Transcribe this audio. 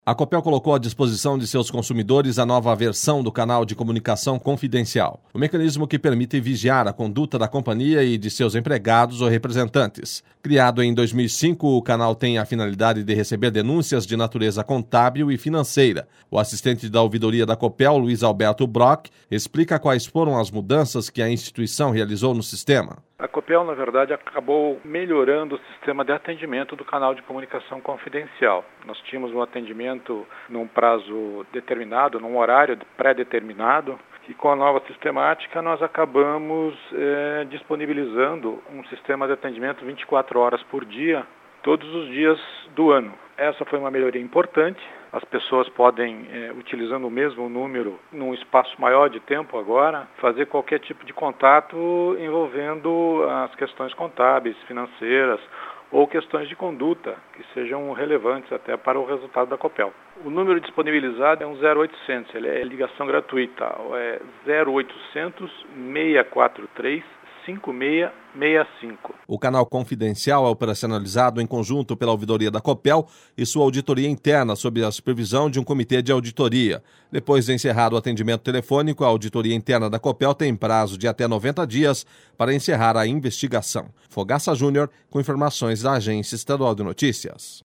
A Copel colocou à disposição de seus consumidores a nova versão do canal de comunicação confidencial, o mecanismo que permite vigiar a conduta da companhia e de seus empregados ou representantes. Criado em 2005, o canal tem a finalidade de receber denúncias de natureza contábil e financeira. O assistente da ouvidoria da Copel, Luiz Alberto Brock, explica quais foram as mudanças que a instituição realizou no sistema. A Copel, na verdade, acabou melhorando o sistema de atendimento do canal de comunicação confidencial. Nós tínhamos um atendimento num prazo determinado, num horário pré-determinado, e com a nova sistemática nós acabamos disponibilizando um sistema de atendimento 24 horas por dia, todos os dias do ano. Essa foi uma melhoria importante. As pessoas podem, utilizando o mesmo número, num espaço maior de tempo agora, fazer qualquer tipo de contato envolvendo as questões contábeis, financeiras ou questões de conduta que sejam relevantes até para o resultado da Copel. O número disponibilizado é um 0800, ele é ligação gratuita, é 0800 643 5665. O canal confidencial é operacionalizado em conjunto pela ouvidoria da Copel e sua auditoria interna sob a supervisão de um comitê de auditoria. Depois de encerrado o atendimento telefônico, a auditoria interna da Copel tem prazo de até 90 dias para encerrar a investigação. Fogaça Júnior, com informações da Agência Estadual de Notícias.